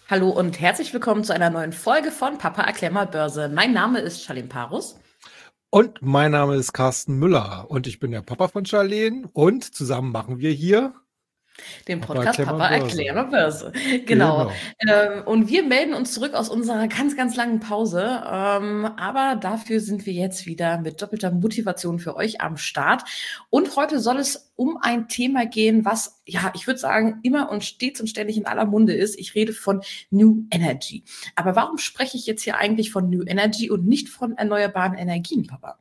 Hallo und herzlich willkommen zu einer neuen Folge von Papa erklär mal Börse. Mein Name ist Charlene Parus. Und mein Name ist Carsten Müller und ich bin der Papa von Charlene und zusammen machen wir hier Den Papa Podcast erklär mal Papa erklär Börse. mal Börse. Genau. Genau. Und wir melden uns zurück aus unserer ganz, ganz langen Pause. Aber dafür sind wir jetzt wieder mit doppelter Motivation für euch am Start. Und heute soll es um ein Thema gehen, was, ja, ich würde sagen, immer und stets und ständig in aller Munde ist. Ich rede von New Energy. Aber warum spreche ich jetzt hier eigentlich von New Energy und nicht von erneuerbaren Energien, Papa?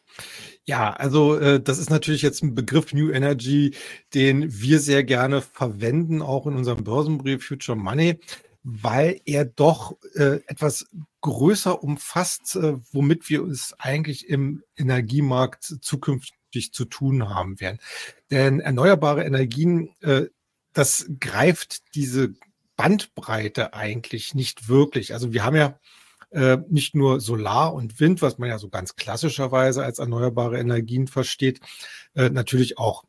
Ja, also das ist natürlich jetzt ein Begriff New Energy, den wir sehr gerne verwenden, auch in unserem Börsenbrief Future Money, weil er doch etwas größer umfasst, womit wir es eigentlich im Energiemarkt zukünftig zu tun haben werden. Denn erneuerbare Energien, das greift diese Bandbreite eigentlich nicht wirklich. Also wir haben ja nicht nur Solar und Wind, was man ja so ganz klassischerweise als erneuerbare Energien versteht, natürlich auch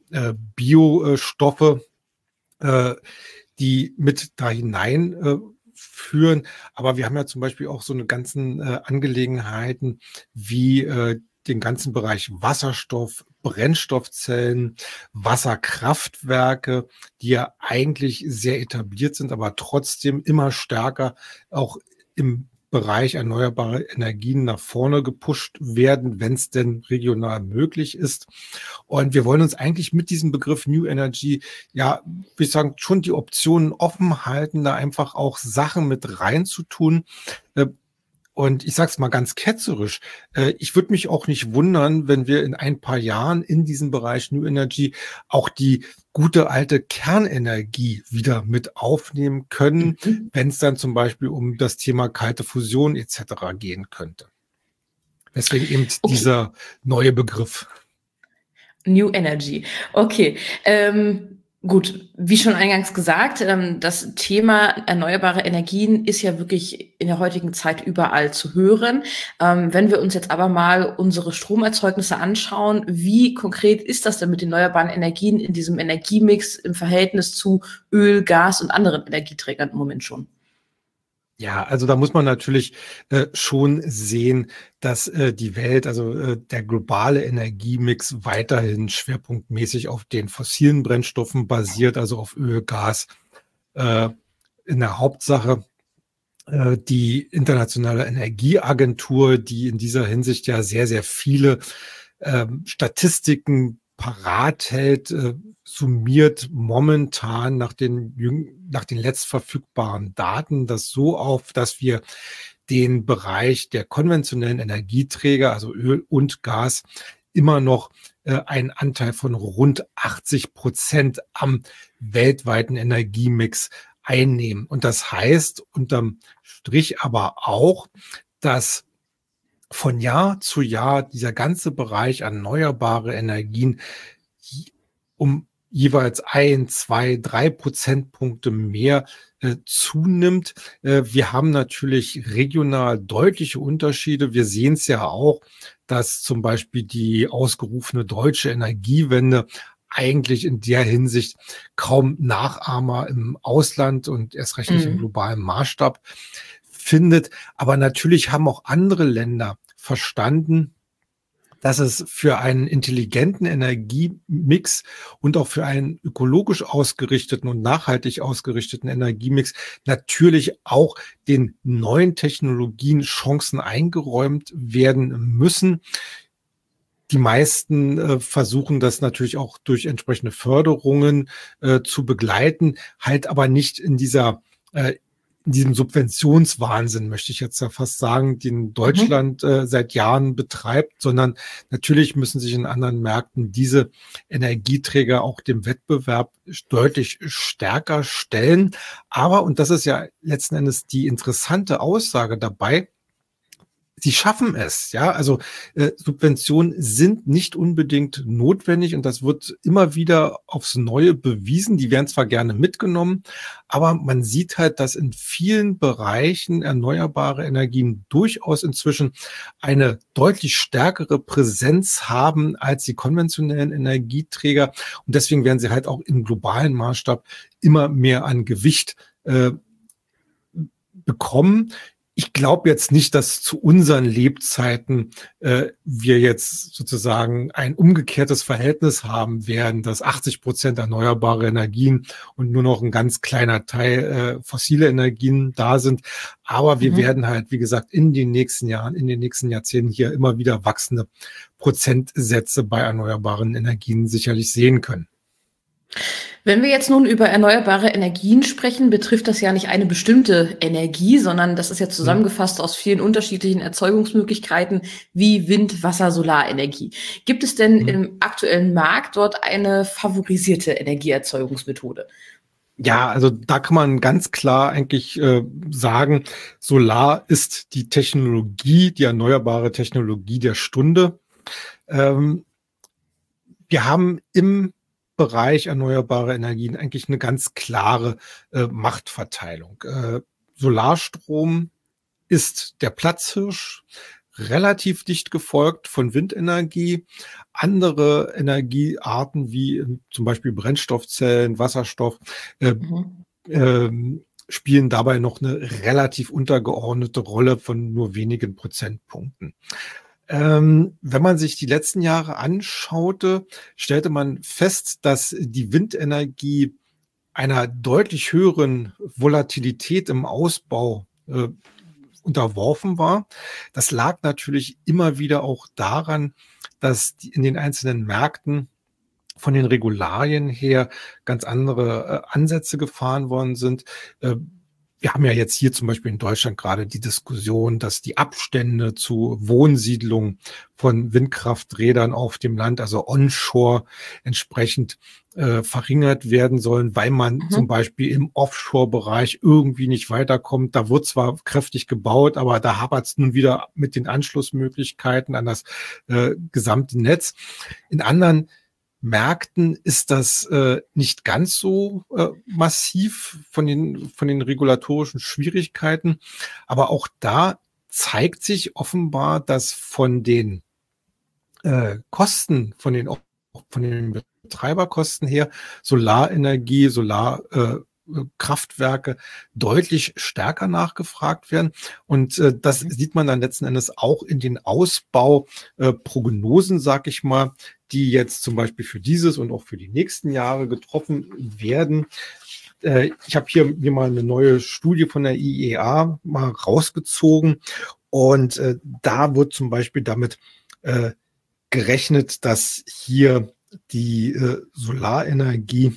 Biostoffe, äh, die mit da hinein führen. Aber wir haben ja zum Beispiel auch so eine ganzen Angelegenheiten wie den ganzen Bereich Wasserstoff, Brennstoffzellen, Wasserkraftwerke, die ja eigentlich sehr etabliert sind, aber trotzdem immer stärker auch im Bereich erneuerbare Energien nach vorne gepusht werden, wenn es denn regional möglich ist. Und wir wollen uns eigentlich mit diesem Begriff New Energy, ja, wie ich sagen, schon die Optionen offen halten, da einfach auch Sachen mit reinzutun. Äh, Und ich sage es mal ganz ketzerisch, ich würde mich auch nicht wundern, wenn wir in ein paar Jahren in diesem Bereich New Energy auch die gute alte Kernenergie wieder mit aufnehmen können, Mhm. wenn es dann zum Beispiel um das Thema kalte Fusion etc. gehen könnte. Deswegen eben Okay. dieser neue Begriff. New Energy. Okay. Gut, wie schon eingangs gesagt, das Thema erneuerbare Energien ist ja wirklich in der heutigen Zeit überall zu hören. Wenn wir uns jetzt aber mal unsere Stromerzeugnisse anschauen, wie konkret ist das denn mit den erneuerbaren Energien in diesem Energiemix im Verhältnis zu Öl, Gas und anderen Energieträgern im Moment schon? Ja, also da muss man natürlich schon sehen, dass die Welt, also der globale Energiemix weiterhin schwerpunktmäßig auf den fossilen Brennstoffen basiert, also auf Öl, Gas. Äh, in der Hauptsache die Internationale Energieagentur, die in dieser Hinsicht ja sehr, sehr viele Statistiken parat hält, summiert momentan nach den letzt verfügbaren Daten das so auf, dass wir den Bereich der konventionellen Energieträger, also Öl und Gas, immer noch einen Anteil von rund 80% am weltweiten Energiemix einnehmen. Und das heißt unterm Strich aber auch, dass von Jahr zu Jahr dieser ganze Bereich erneuerbare Energien um jeweils 1, 2, 3 Prozentpunkte mehr zunimmt. Wir haben natürlich regional deutliche Unterschiede. Wir sehen es ja auch, dass zum Beispiel die ausgerufene deutsche Energiewende eigentlich in der Hinsicht kaum Nachahmer im Ausland und erst recht nicht im Mhm. globalen Maßstab findet. Aber natürlich haben auch andere Länder verstanden, dass es für einen intelligenten Energiemix und auch für einen ökologisch ausgerichteten und nachhaltig ausgerichteten Energiemix natürlich auch den neuen Technologien Chancen eingeräumt werden müssen. Die meisten versuchen das natürlich auch durch entsprechende Förderungen zu begleiten, halt aber nicht in diesem Subventionswahnsinn, möchte ich jetzt ja fast sagen, den Mhm. Deutschland seit Jahren betreibt, sondern natürlich müssen sich in anderen Märkten diese Energieträger auch dem Wettbewerb deutlich stärker stellen. Aber, und das ist ja letzten Endes die interessante Aussage dabei, sie schaffen es, ja. Also Subventionen sind nicht unbedingt notwendig und das wird immer wieder aufs Neue bewiesen. Die werden zwar gerne mitgenommen, aber man sieht halt, dass in vielen Bereichen erneuerbare Energien durchaus inzwischen eine deutlich stärkere Präsenz haben als die konventionellen Energieträger und deswegen werden sie halt auch im globalen Maßstab immer mehr an Gewicht bekommen. Ich glaube jetzt nicht, dass zu unseren Lebzeiten wir jetzt sozusagen ein umgekehrtes Verhältnis haben werden, dass 80% erneuerbare Energien und nur noch ein ganz kleiner Teil fossile Energien da sind. Aber wir werden halt, wie gesagt, in den nächsten Jahren, in den nächsten Jahrzehnten hier immer wieder wachsende Prozentsätze bei erneuerbaren Energien sicherlich sehen können. Wenn wir jetzt nun über erneuerbare Energien sprechen, betrifft das ja nicht eine bestimmte Energie, sondern das ist ja zusammengefasst aus vielen unterschiedlichen Erzeugungsmöglichkeiten wie Wind, Wasser, Solarenergie. Gibt es denn im aktuellen Markt dort eine favorisierte Energieerzeugungsmethode? Ja, also da kann man ganz klar eigentlich sagen, Solar ist die Technologie, die erneuerbare Technologie der Stunde. Wir haben im Bereich erneuerbare Energien eigentlich eine ganz klare Machtverteilung. Solarstrom ist der Platzhirsch, relativ dicht gefolgt von Windenergie. Andere Energiearten wie zum Beispiel Brennstoffzellen, Wasserstoff spielen dabei noch eine relativ untergeordnete Rolle von nur wenigen Prozentpunkten. Wenn man sich die letzten Jahre anschaute, stellte man fest, dass die Windenergie einer deutlich höheren Volatilität im Ausbau unterworfen war. Das lag natürlich immer wieder auch daran, dass in den einzelnen Märkten von den Regularien her ganz andere Ansätze gefahren worden sind. Wir haben ja jetzt hier zum Beispiel in Deutschland gerade die Diskussion, dass die Abstände zu Wohnsiedlungen von Windkrafträdern auf dem Land, also onshore, entsprechend verringert werden sollen, weil man zum Beispiel im Offshore-Bereich irgendwie nicht weiterkommt. Da wird zwar kräftig gebaut, aber da hapert es nun wieder mit den Anschlussmöglichkeiten an das gesamte Netz. In anderen Märkten ist das nicht ganz so massiv von den regulatorischen Schwierigkeiten. Aber auch da zeigt sich offenbar, dass von den Kosten, von den Betreiberkosten her, Solarenergie, Kraftwerke deutlich stärker nachgefragt werden. Und das sieht man dann letzten Endes auch in den Ausbauprognosen, sag ich mal, die jetzt zum Beispiel für dieses und auch für die nächsten Jahre getroffen werden. Ich habe hier mir mal eine neue Studie von der IEA mal rausgezogen und da wird zum Beispiel damit gerechnet, dass hier die Solarenergie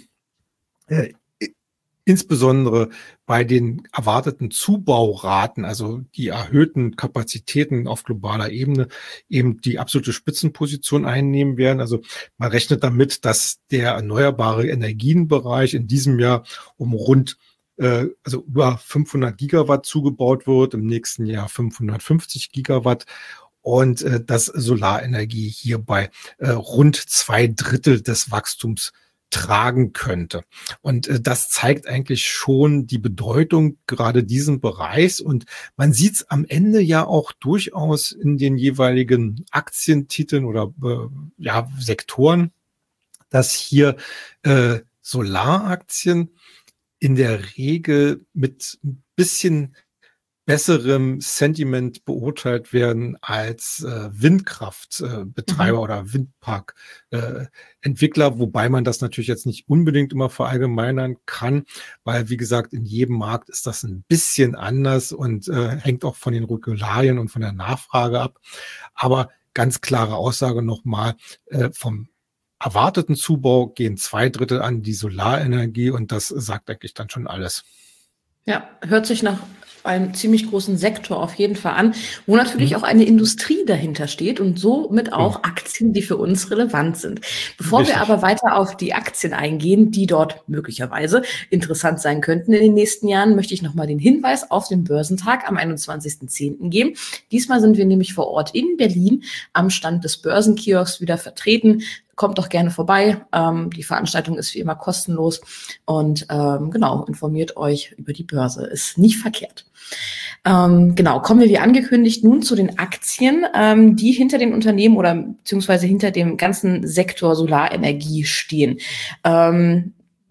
insbesondere bei den erwarteten Zubauraten, also die erhöhten Kapazitäten auf globaler Ebene, eben die absolute Spitzenposition einnehmen werden. Also man rechnet damit, dass der erneuerbare Energienbereich in diesem Jahr um rund also über 500 Gigawatt zugebaut wird, im nächsten Jahr 550 Gigawatt. Und dass Solarenergie hier bei rund 2/3 des Wachstums tragen könnte. Und das zeigt eigentlich schon die Bedeutung gerade diesen Bereichs. Und man sieht es am Ende ja auch durchaus in den jeweiligen Aktientiteln oder Sektoren, dass hier Solaraktien in der Regel mit ein bisschen besserem Sentiment beurteilt werden als Windkraftbetreiber oder Windparkentwickler, wobei man das natürlich jetzt nicht unbedingt immer verallgemeinern kann, weil, wie gesagt, in jedem Markt ist das ein bisschen anders und hängt auch von den Regularien und von der Nachfrage ab. Aber ganz klare Aussage nochmal, vom erwarteten Zubau gehen 2/3 an die Solarenergie und das sagt eigentlich dann schon alles. Ja, hört sich nach einem ziemlich großen Sektor auf jeden Fall an, wo natürlich auch eine Industrie dahinter steht und somit auch Aktien, die für uns relevant sind. Bevor wir aber weiter auf die Aktien eingehen, die dort möglicherweise interessant sein könnten in den nächsten Jahren, möchte ich nochmal den Hinweis auf den Börsentag am 21.10. geben. Diesmal sind wir nämlich vor Ort in Berlin am Stand des Börsenkiosks wieder vertreten. Kommt doch gerne vorbei. Die Veranstaltung ist wie immer kostenlos und informiert euch über die Börse. Ist nicht verkehrt. Kommen wir wie angekündigt nun zu den Aktien, die hinter den Unternehmen oder beziehungsweise hinter dem ganzen Sektor Solarenergie stehen. Wir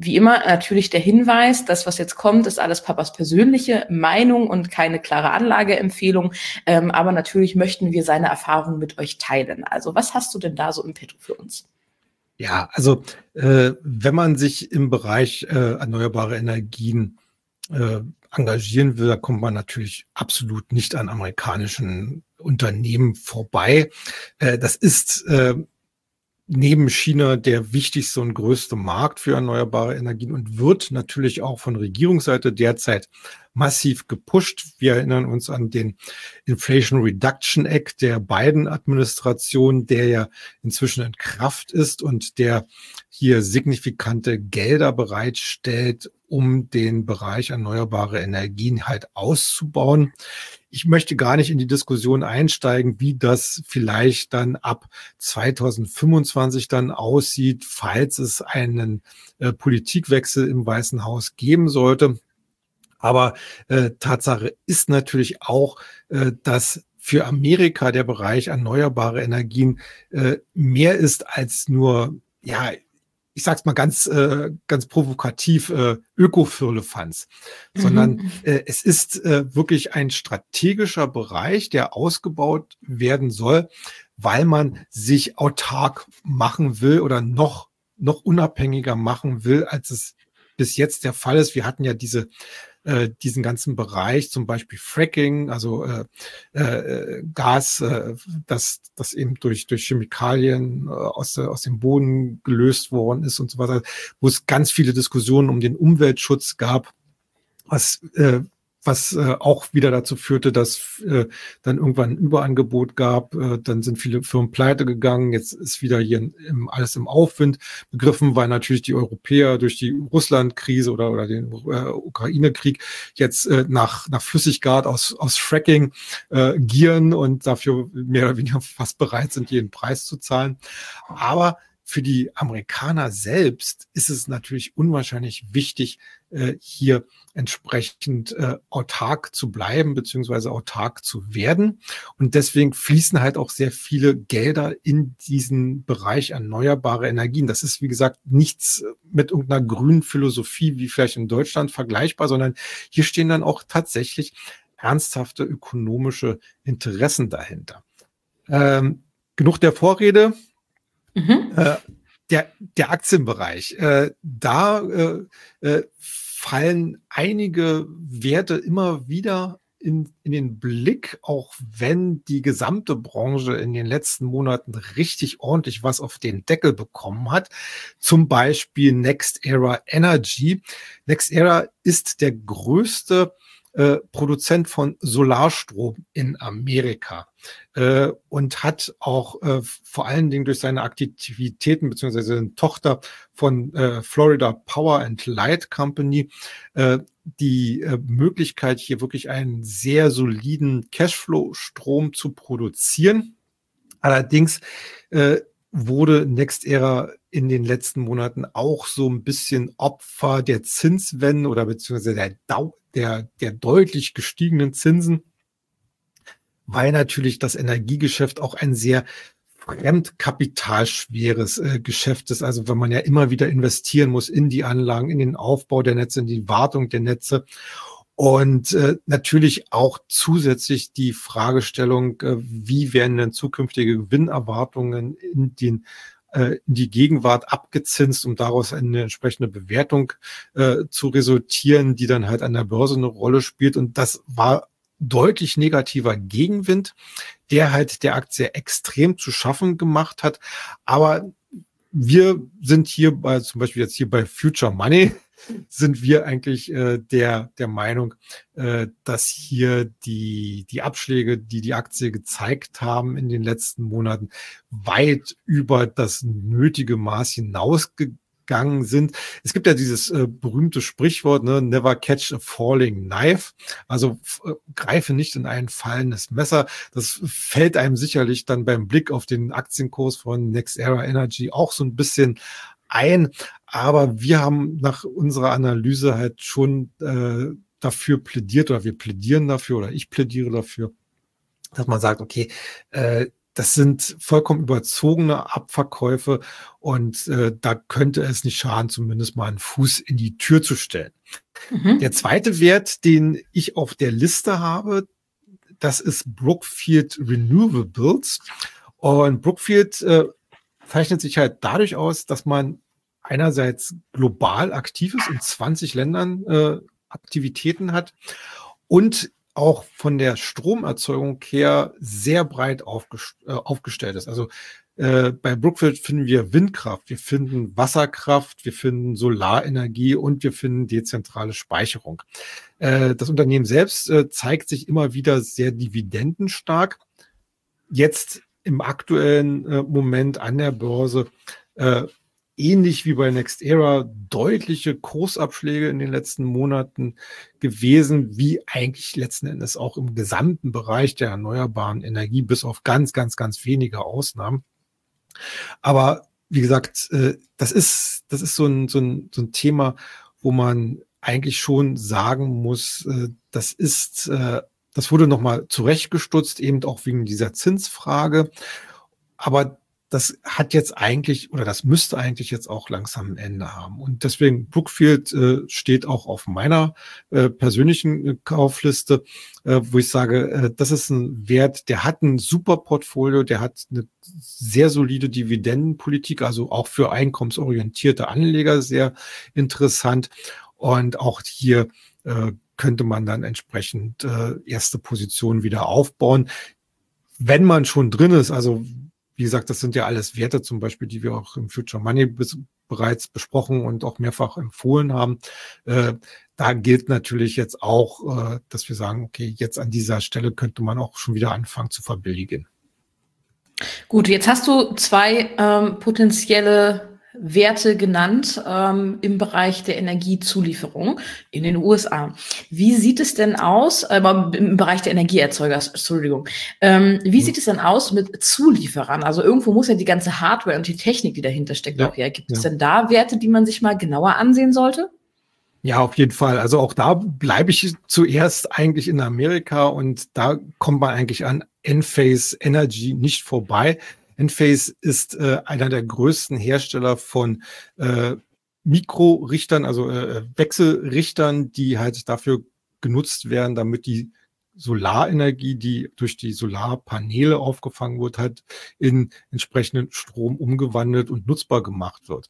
Wie immer natürlich der Hinweis, das, was jetzt kommt, ist alles Papas persönliche Meinung und keine klare Anlageempfehlung. Aber natürlich möchten wir seine Erfahrungen mit euch teilen. Also was hast du denn da so im Petto für uns? Ja, also wenn man sich im Bereich erneuerbare Energien engagieren will, da kommt man natürlich absolut nicht an amerikanischen Unternehmen vorbei. Das ist neben China der wichtigste und größte Markt für erneuerbare Energien und wird natürlich auch von Regierungsseite derzeit massiv gepusht. Wir erinnern uns an den Inflation Reduction Act der Biden-Administration, der ja inzwischen in Kraft ist und der hier signifikante Gelder bereitstellt, um den Bereich erneuerbare Energien halt auszubauen. Ich möchte gar nicht in die Diskussion einsteigen, wie das vielleicht dann ab 2025 dann aussieht, falls es einen Politikwechsel im Weißen Haus geben sollte. Aber Tatsache ist natürlich auch, dass für Amerika der Bereich erneuerbare Energien mehr ist als nur, ja, ich sag's mal ganz provokativ, Öko-Firlefanz, sondern es ist wirklich ein strategischer Bereich, der ausgebaut werden soll, weil man sich autark machen will oder noch unabhängiger machen will, als es bis jetzt der Fall ist. Wir hatten ja diesen ganzen Bereich, zum Beispiel Fracking, also Gas, das eben durch Chemikalien aus dem Boden gelöst worden ist und so weiter, wo es ganz viele Diskussionen um den Umweltschutz gab, was auch wieder dazu führte, dass dann irgendwann ein Überangebot gab. Dann sind viele Firmen pleite gegangen. Jetzt ist wieder hier alles im Aufwind begriffen, weil natürlich die Europäer durch die Russland-Krise oder den Ukraine-Krieg jetzt nach Flüssiggas aus Fracking gieren und dafür mehr oder weniger fast bereit sind, jeden Preis zu zahlen. Aber für die Amerikaner selbst ist es natürlich unwahrscheinlich wichtig, hier entsprechend autark zu bleiben beziehungsweise autark zu werden. Und deswegen fließen halt auch sehr viele Gelder in diesen Bereich erneuerbare Energien. Das ist, wie gesagt, nichts mit irgendeiner grünen Philosophie wie vielleicht in Deutschland vergleichbar, sondern hier stehen dann auch tatsächlich ernsthafte ökonomische Interessen dahinter. Genug der Vorrede. Der Aktienbereich, da fallen einige Werte immer wieder in den Blick, auch wenn die gesamte Branche in den letzten Monaten richtig ordentlich was auf den Deckel bekommen hat. Zum Beispiel NextEra Energy. NextEra ist der größte Produzent von Solarstrom in Amerika und hat auch vor allen Dingen durch seine Aktivitäten beziehungsweise eine Tochter von Florida Power and Light Company die Möglichkeit, hier wirklich einen sehr soliden Cashflow-Strom zu produzieren. Allerdings wurde NextEra in den letzten Monaten auch so ein bisschen Opfer der Zinswende oder beziehungsweise der deutlich gestiegenen Zinsen, weil natürlich das Energiegeschäft auch ein sehr fremdkapitalschweres Geschäft ist. Also wenn man ja immer wieder investieren muss in die Anlagen, in den Aufbau der Netze, in die Wartung der Netze. Und natürlich auch zusätzlich die Fragestellung, wie werden denn zukünftige Gewinnerwartungen in die Gegenwart abgezinst, um daraus eine entsprechende Bewertung zu resultieren, die dann halt an der Börse eine Rolle spielt. Und das war deutlich negativer Gegenwind, der halt der Aktie extrem zu schaffen gemacht hat. Aber wir sind hier zum Beispiel jetzt hier bei Future Money, sind wir eigentlich der Meinung, dass hier die Abschläge, die Aktie gezeigt haben in den letzten Monaten, weit über das nötige Maß hinausgegangen sind. Es gibt ja dieses berühmte Sprichwort, ne, never catch a falling knife, also greife nicht in ein fallendes Messer. Das fällt einem sicherlich dann beim Blick auf den Aktienkurs von NextEra Energy auch so ein bisschen ein, aber wir haben nach unserer Analyse halt schon dafür plädiert oder wir plädieren dafür oder ich plädiere dafür, dass man sagt, okay, das sind vollkommen überzogene Abverkäufe und da könnte es nicht schaden, zumindest mal einen Fuß in die Tür zu stellen. Der Mhm. zweite Wert, den ich auf der Liste habe, das ist Brookfield Renewables. Und Brookfield zeichnet sich halt dadurch aus, dass man einerseits global aktiv ist, in 20 Ländern Aktivitäten hat und auch von der Stromerzeugung her sehr breit aufgestellt ist. Also bei Brookfield finden wir Windkraft, wir finden Wasserkraft, wir finden Solarenergie und wir finden dezentrale Speicherung. Das Unternehmen selbst zeigt sich immer wieder sehr dividendenstark. Jetzt im aktuellen Moment an der Börse ähnlich wie bei NextEra deutliche Kursabschläge in den letzten Monaten gewesen, wie eigentlich letzten Endes auch im gesamten Bereich der erneuerbaren Energie, bis auf ganz, ganz, ganz wenige Ausnahmen. Aber wie gesagt, das ist so ein Thema, wo man eigentlich schon sagen muss, das wurde nochmal zurechtgestutzt, eben auch wegen dieser Zinsfrage. Aber das hat jetzt eigentlich, oder das müsste eigentlich jetzt auch langsam ein Ende haben. Und deswegen Brookfield steht auch auf meiner persönlichen Kaufliste, wo ich sage, das ist ein Wert, der hat ein super Portfolio, der hat eine sehr solide Dividendenpolitik, also auch für einkommensorientierte Anleger sehr interessant. Und auch hier könnte man dann entsprechend erste Positionen wieder aufbauen. Wenn man schon drin ist, also wie gesagt, das sind ja alles Werte zum Beispiel, die wir auch im Future Money bereits besprochen und auch mehrfach empfohlen haben. Da gilt natürlich jetzt auch, dass wir sagen, okay, jetzt an dieser Stelle könnte man auch schon wieder anfangen zu verbilligen. Gut, jetzt hast du zwei potenzielle Werte genannt im Bereich der Energiezulieferung in den USA. Wie sieht es denn aus, im Bereich der Energieerzeuger, Entschuldigung, wie sieht es denn aus mit Zulieferern? Also irgendwo muss ja die ganze Hardware und die Technik, die dahinter steckt, auch her. Gibt es denn da Werte, die man sich mal genauer ansehen sollte? Ja, auf jeden Fall. Also auch da bleibe ich zuerst eigentlich in Amerika und da kommt man eigentlich an Enphase Energy nicht vorbei. Enphase ist einer der größten Hersteller von Mikrorichtern, also Wechselrichtern, die halt dafür genutzt werden, damit die Solarenergie, die durch die Solarpaneele aufgefangen wird, halt in entsprechenden Strom umgewandelt und nutzbar gemacht wird.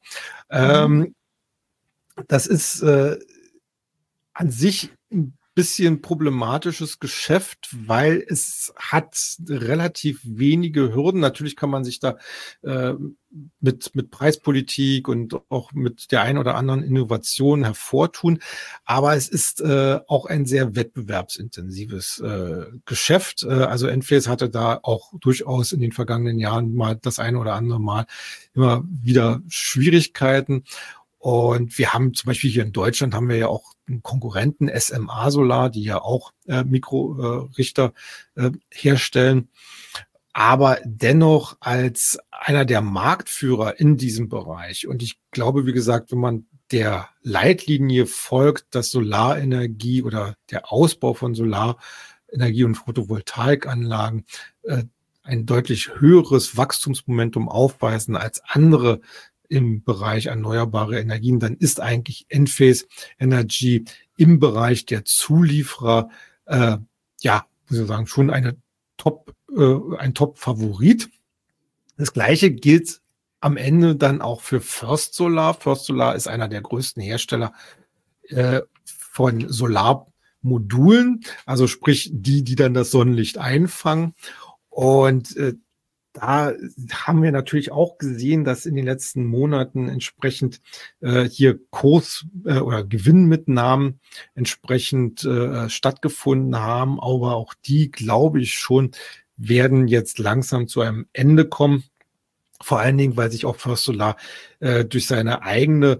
Das ist an sich ein bisschen problematisches Geschäft, weil es hat relativ wenige Hürden. Natürlich kann man sich da mit Preispolitik und auch mit der einen oder anderen Innovation hervortun. Aber es ist auch ein sehr wettbewerbsintensives Geschäft. Also Enphase hatte da auch durchaus in den vergangenen Jahren mal das eine oder andere Mal immer wieder Schwierigkeiten. Und wir haben zum Beispiel hier in Deutschland haben wir ja auch einen Konkurrenten, SMA Solar, die ja auch Mikrorichter herstellen. Aber dennoch als einer der Marktführer in diesem Bereich. Und ich glaube, wie gesagt, wenn man der Leitlinie folgt, dass Solarenergie oder der Ausbau von Solarenergie und Photovoltaikanlagen ein deutlich höheres Wachstumsmomentum aufweisen als andere im Bereich erneuerbare Energien, dann ist eigentlich Enphase Energy im Bereich der Zulieferer, muss ich sagen, schon ein Top-Favorit. Das Gleiche gilt am Ende dann auch für First Solar. First Solar ist einer der größten Hersteller von Solarmodulen, also sprich die dann das Sonnenlicht einfangen. Und da haben wir natürlich auch gesehen, dass in den letzten Monaten entsprechend hier Kurs- oder Gewinnmitnahmen entsprechend stattgefunden haben. Aber auch die, glaube ich schon, werden jetzt langsam zu einem Ende kommen. Vor allen Dingen, weil sich auch First Solar durch seine eigene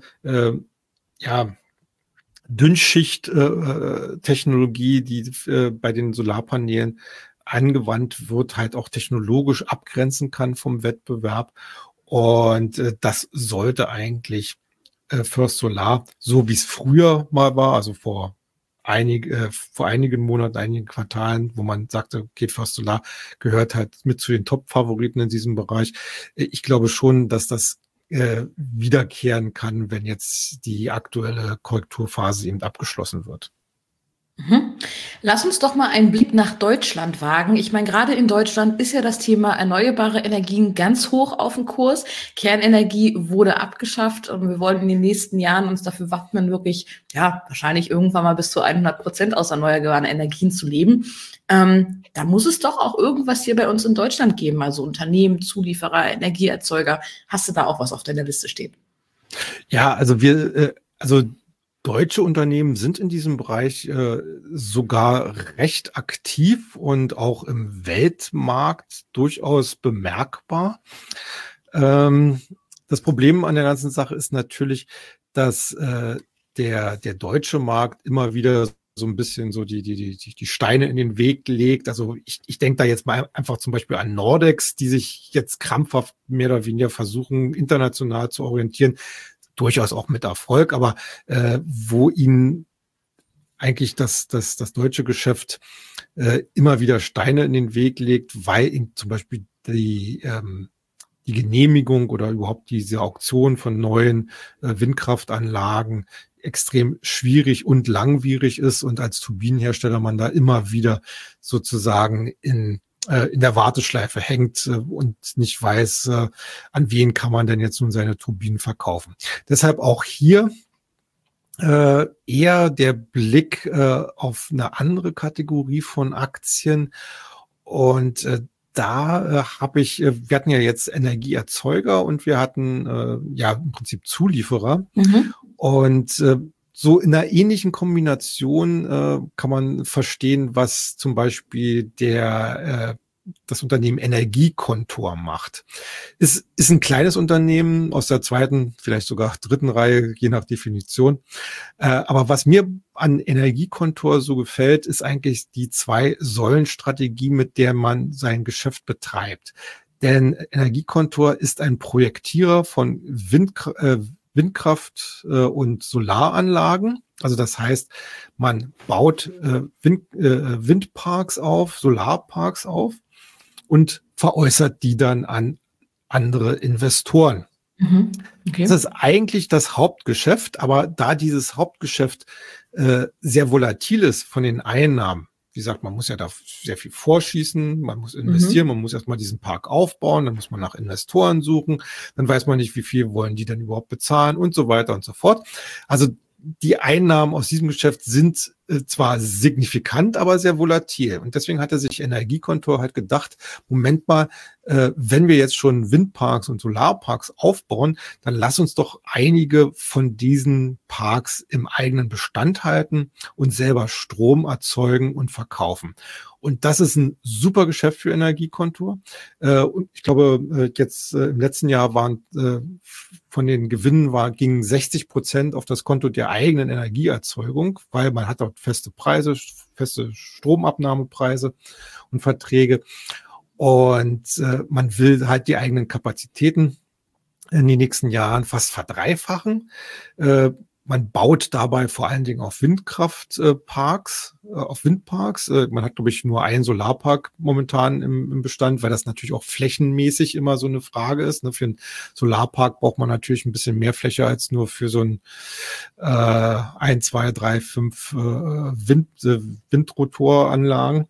Dünnschicht-Technologie, die bei den Solarpanelen angewandt wird, halt auch technologisch abgrenzen kann vom Wettbewerb. Und das sollte eigentlich First Solar, so wie es früher mal war, also vor vor einigen Monaten, einigen Quartalen, wo man sagte, okay, First Solar gehört halt mit zu den Top-Favoriten in diesem Bereich. Ich glaube schon, dass das wiederkehren kann, wenn jetzt die aktuelle Korrekturphase eben abgeschlossen wird. Mhm. Lass uns doch mal einen Blick nach Deutschland wagen. Ich meine, gerade in Deutschland ist ja das Thema erneuerbare Energien ganz hoch auf dem Kurs. Kernenergie wurde abgeschafft und wir wollen in den nächsten Jahren uns dafür wappnen, wirklich, ja, wahrscheinlich irgendwann mal bis zu 100% aus erneuerbaren Energien zu leben. Da muss es doch auch irgendwas hier bei uns in Deutschland geben, also Unternehmen, Zulieferer, Energieerzeuger. Hast du da auch was auf deiner Liste stehen? Ja, also deutsche Unternehmen sind in diesem Bereich sogar recht aktiv und auch im Weltmarkt durchaus bemerkbar. Das Problem an der ganzen Sache ist natürlich, dass der deutsche Markt immer wieder so ein bisschen so die Steine in den Weg legt. Also ich denke da jetzt mal einfach zum Beispiel an Nordex, die sich jetzt krampfhaft mehr oder weniger versuchen, international zu orientieren. Durchaus auch mit Erfolg, aber wo ihnen eigentlich das deutsche Geschäft immer wieder Steine in den Weg legt, weil ihnen zum Beispiel die Genehmigung oder überhaupt diese Auktion von neuen Windkraftanlagen extrem schwierig und langwierig ist und als Turbinenhersteller man da immer wieder sozusagen in der Warteschleife hängt und nicht weiß, an wen kann man denn jetzt nun seine Turbinen verkaufen. Deshalb auch hier eher der Blick auf eine andere Kategorie von Aktien. Und da wir hatten ja jetzt Energieerzeuger und wir hatten ja im Prinzip Zulieferer. Mhm. Und so in einer ähnlichen Kombination kann man verstehen, was zum Beispiel das Unternehmen Energiekontor macht. Ist ein kleines Unternehmen aus der zweiten, vielleicht sogar dritten Reihe, je nach Definition. Aber was mir an Energiekontor so gefällt, ist eigentlich die Zwei-Säulen-Strategie, mit der man sein Geschäft betreibt. Denn Energiekontor ist ein Projektierer von Windkraft und Solaranlagen. Also das heißt, man baut Windparks auf, Solarparks auf und veräußert die dann an andere Investoren. Mhm. Okay. Das ist eigentlich das Hauptgeschäft, aber da dieses Hauptgeschäft sehr volatil ist von den Einnahmen, wie gesagt, man muss ja da sehr viel vorschießen, man muss investieren, man muss erstmal diesen Park aufbauen, dann muss man nach Investoren suchen, dann weiß man nicht, wie viel wollen die denn überhaupt bezahlen und so weiter und so fort. Also die Einnahmen aus diesem Geschäft sind zwar signifikant, aber sehr volatil. Und deswegen hat er sich Energiekontor halt gedacht, Moment mal, wenn wir jetzt schon Windparks und Solarparks aufbauen, dann lass uns doch einige von diesen Parks im eigenen Bestand halten und selber Strom erzeugen und verkaufen. Und das ist ein super Geschäft für Energiekontor. Und ich glaube, jetzt im letzten Jahr waren von den Gewinnen gingen 60% auf das Konto der eigenen Energieerzeugung, weil man hat dort feste Preise, feste Stromabnahmepreise und Verträge. Und man will halt die eigenen Kapazitäten in den nächsten Jahren fast verdreifachen. Man baut dabei vor allen Dingen auf Windkraftparks, auf Windparks. Man hat, glaube ich, nur einen Solarpark momentan im Bestand, weil das natürlich auch flächenmäßig immer so eine Frage ist. Für einen Solarpark braucht man natürlich ein bisschen mehr Fläche als nur für so ein 1, 2, 3, 5 Windrotoranlagen.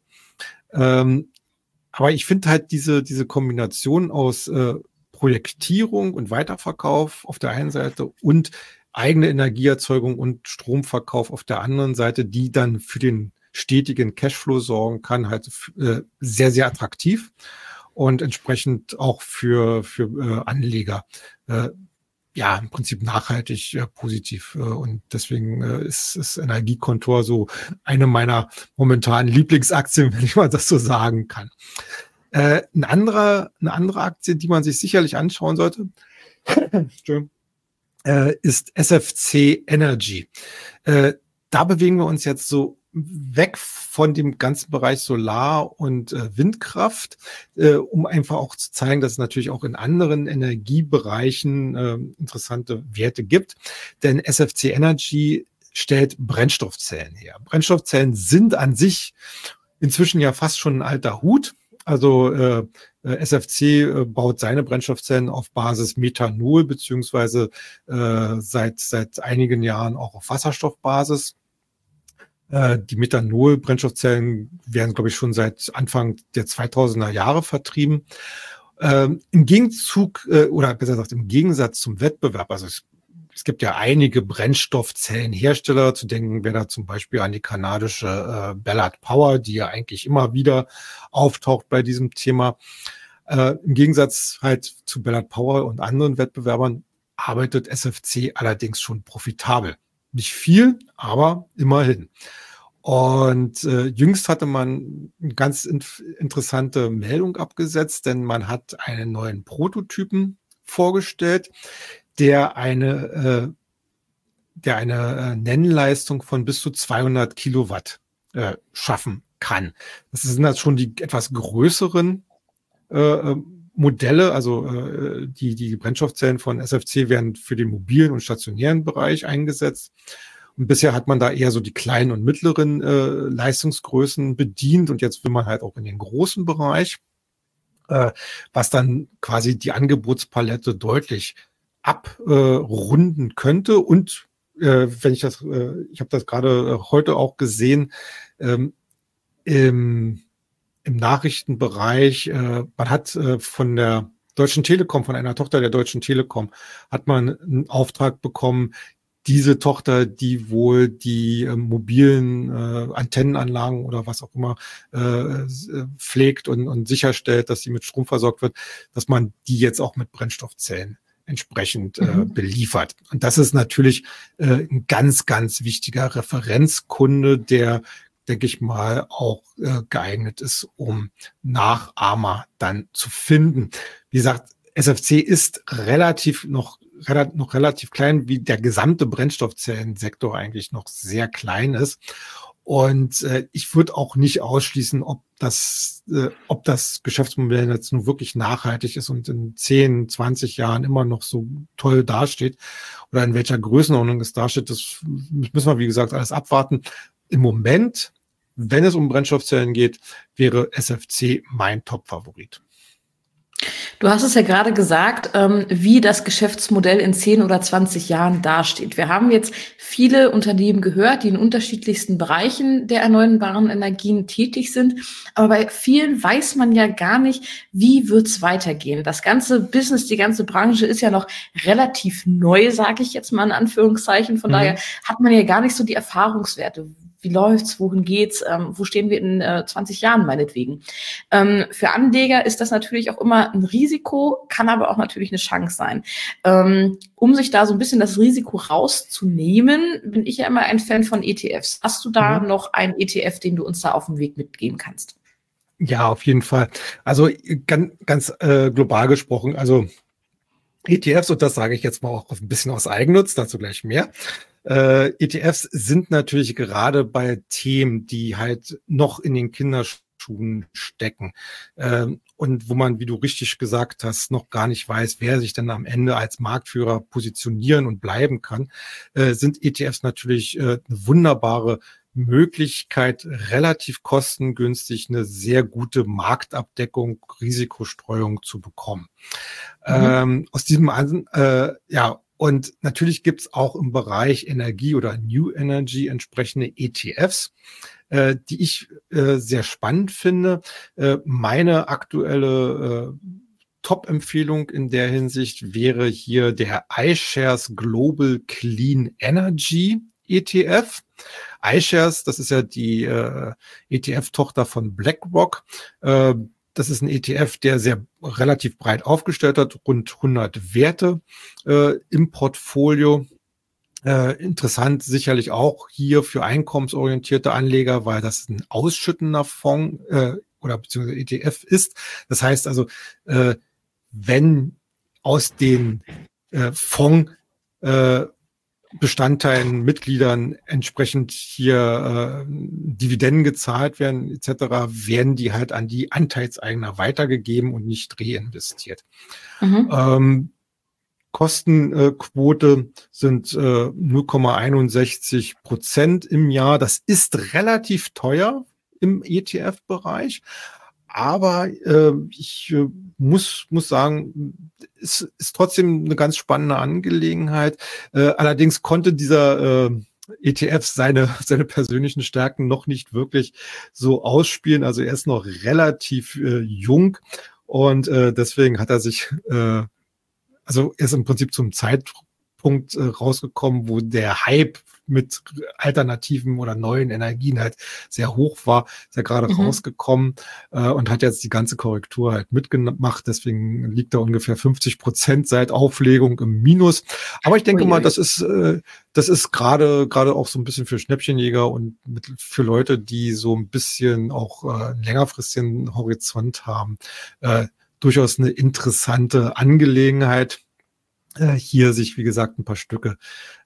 Aber ich finde halt diese Kombination aus Projektierung und Weiterverkauf auf der einen Seite und eigene Energieerzeugung und Stromverkauf auf der anderen Seite, die dann für den stetigen Cashflow sorgen kann, halt sehr, sehr attraktiv und entsprechend auch für Anleger ja im Prinzip nachhaltig positiv. Und deswegen ist Energiekontor so eine meiner momentanen Lieblingsaktien, wenn ich mal das so sagen kann. Eine andere Aktie, die man sich sicherlich anschauen sollte, ist SFC Energy. Da bewegen wir uns jetzt so weg von dem ganzen Bereich Solar- und Windkraft, um einfach auch zu zeigen, dass es natürlich auch in anderen Energiebereichen interessante Werte gibt. Denn SFC Energy stellt Brennstoffzellen her. Brennstoffzellen sind an sich inzwischen ja fast schon ein alter Hut. Also SFC baut seine Brennstoffzellen auf Basis Methanol beziehungsweise seit einigen Jahren auch auf Wasserstoffbasis. Die Methanol-Brennstoffzellen werden, glaube ich, schon seit Anfang der 2000er Jahre vertrieben. Im Gegenzug oder besser gesagt im Gegensatz zum Wettbewerb, also es gibt ja einige Brennstoffzellenhersteller, zu denken wäre da zum Beispiel an die kanadische Ballard Power, die ja eigentlich immer wieder auftaucht bei diesem Thema. Im Gegensatz halt zu Ballard Power und anderen Wettbewerbern arbeitet SFC allerdings schon profitabel. Nicht viel, aber immerhin. Und jüngst hatte man eine ganz interessante Meldung abgesetzt, denn man hat einen neuen Prototypen vorgestellt, der eine Nennleistung von bis zu 200 Kilowatt schaffen kann. Das sind halt schon die etwas größeren Modelle, also die Brennstoffzellen von SFC werden für den mobilen und stationären Bereich eingesetzt. Und bisher hat man da eher so die kleinen und mittleren Leistungsgrößen bedient und jetzt will man halt auch in den großen Bereich, was dann quasi die Angebotspalette deutlich abrunden könnte. Und wenn ich habe das gerade heute auch gesehen, im Nachrichtenbereich, man hat von der Deutschen Telekom, von einer Tochter der Deutschen Telekom, hat man einen Auftrag bekommen, diese Tochter, die wohl die mobilen Antennenanlagen oder was auch immer pflegt und sicherstellt, dass sie mit Strom versorgt wird, dass man die jetzt auch mit Brennstoffzellen entsprechend beliefert. Und das ist natürlich ein ganz, ganz wichtiger Referenzkunde, der, denke ich mal, auch geeignet ist, um Nachahmer dann zu finden. Wie gesagt, SFC ist noch relativ klein, wie der gesamte Brennstoffzellensektor eigentlich noch sehr klein ist. Und ich würde auch nicht ausschließen, ob das Geschäftsmodell jetzt nun wirklich nachhaltig ist und in 10, 20 Jahren immer noch so toll dasteht oder in welcher Größenordnung es dasteht. Das müssen wir, wie gesagt, alles abwarten. Im Moment, wenn es um Brennstoffzellen geht, wäre SFC mein Top-Favorit. Du hast es ja gerade gesagt, wie das Geschäftsmodell in 10 oder 20 Jahren dasteht. Wir haben jetzt viele Unternehmen gehört, die in unterschiedlichsten Bereichen der erneuerbaren Energien tätig sind. Aber bei vielen weiß man ja gar nicht, wie wird's weitergehen. Das ganze Business, die ganze Branche ist ja noch relativ neu, sage ich jetzt mal in Anführungszeichen. Von daher hat man ja gar nicht so die Erfahrungswerte. Wie läuft's? Wohin geht's? Wo stehen wir in 20 Jahren meinetwegen? Für Anleger ist das natürlich auch immer ein Risiko, kann aber auch natürlich eine Chance sein. Um sich da so ein bisschen das Risiko rauszunehmen, bin ich ja immer ein Fan von ETFs. Hast du da noch einen ETF, den du uns da auf dem Weg mitgeben kannst? Ja, auf jeden Fall. Also ganz global gesprochen, also ETFs, und das sage ich jetzt mal auch ein bisschen aus Eigennutz, dazu gleich mehr. ETFs sind natürlich gerade bei Themen, die halt noch in den Kinderschuhen stecken und wo man, wie du richtig gesagt hast, noch gar nicht weiß, wer sich dann am Ende als Marktführer positionieren und bleiben kann, sind ETFs natürlich eine wunderbare Möglichkeit, relativ kostengünstig eine sehr gute Marktabdeckung, Risikostreuung zu bekommen. Aus diesem und natürlich gibt's auch im Bereich Energie oder New Energy entsprechende ETFs, die ich sehr spannend finde. Meine aktuelle Top-Empfehlung in der Hinsicht wäre hier der iShares Global Clean Energy ETF. iShares, das ist ja die ETF-Tochter von BlackRock. Das ist ein ETF, der relativ breit aufgestellt hat, rund 100 Werte im Portfolio. Interessant sicherlich auch hier für einkommensorientierte Anleger, weil das ein ausschüttender Fonds oder beziehungsweise ETF ist. Das heißt also, wenn aus den Fonds Bestandteilen, Mitgliedern entsprechend hier Dividenden gezahlt werden etc., werden die halt an die Anteilseigner weitergegeben und nicht reinvestiert. Kostenquote sind 0,61% im Jahr. Das ist relativ teuer im ETF-Bereich. Aber ich muss sagen, es ist trotzdem eine ganz spannende Angelegenheit. Allerdings konnte dieser ETF seine persönlichen Stärken noch nicht wirklich so ausspielen. Also er ist noch relativ jung und deswegen hat er sich, also er ist im Prinzip zum Zeitpunkt rausgekommen, wo der Hype mit alternativen oder neuen Energien halt sehr hoch war, ist er gerade rausgekommen und hat jetzt die ganze Korrektur halt mitgemacht. Deswegen liegt er ungefähr 50% seit Auflegung im Minus. Aber ich denke mal, das ist gerade auch so ein bisschen für Schnäppchenjäger und für Leute, die so ein bisschen auch längerfristigen Horizont haben, durchaus eine interessante Angelegenheit, hier sich, wie gesagt, ein paar Stücke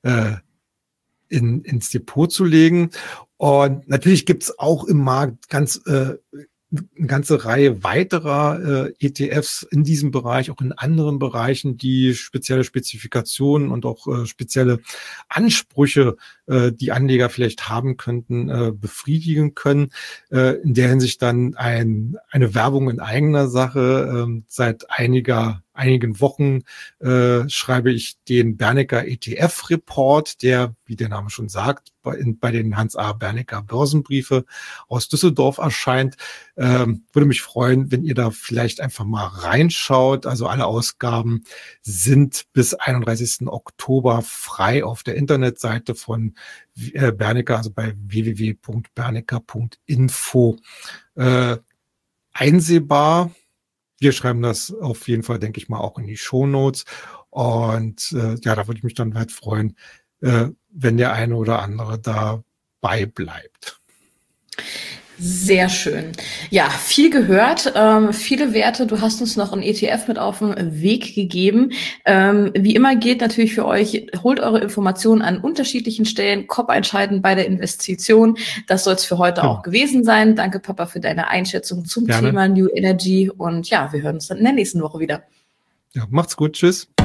ins Depot zu legen. Und natürlich gibt's auch im Markt eine ganze Reihe weiterer ETFs in diesem Bereich, auch in anderen Bereichen, die spezielle Spezifikationen und auch spezielle Ansprüche, die Anleger vielleicht haben könnten, befriedigen können. In der Hinsicht dann eine Werbung in eigener Sache. Seit einigen Wochen schreibe ich den Bernecker ETF-Report, der, wie der Name schon sagt, bei den Hans A. Bernecker Börsenbriefe aus Düsseldorf erscheint. Würde mich freuen, wenn ihr da vielleicht einfach mal reinschaut. Also alle Ausgaben sind bis 31. Oktober frei auf der Internetseite von Bernecker, also bei www.bernecker.info einsehbar. Wir schreiben das auf jeden Fall, denke ich mal, auch in die Shownotes. Und ja, da würde ich mich dann halt freuen, wenn der eine oder andere dabei bleibt. Sehr schön. Ja, viel gehört, viele Werte. Du hast uns noch ein ETF mit auf den Weg gegeben. Wie immer gilt natürlich für euch, holt eure Informationen an unterschiedlichen Stellen, Kopf einschalten bei der Investition. Das soll es für heute auch gewesen sein. Danke, Papa, für deine Einschätzung zum Thema New Energy. Und ja, wir hören uns dann in der nächsten Woche wieder. Ja, macht's gut. Tschüss.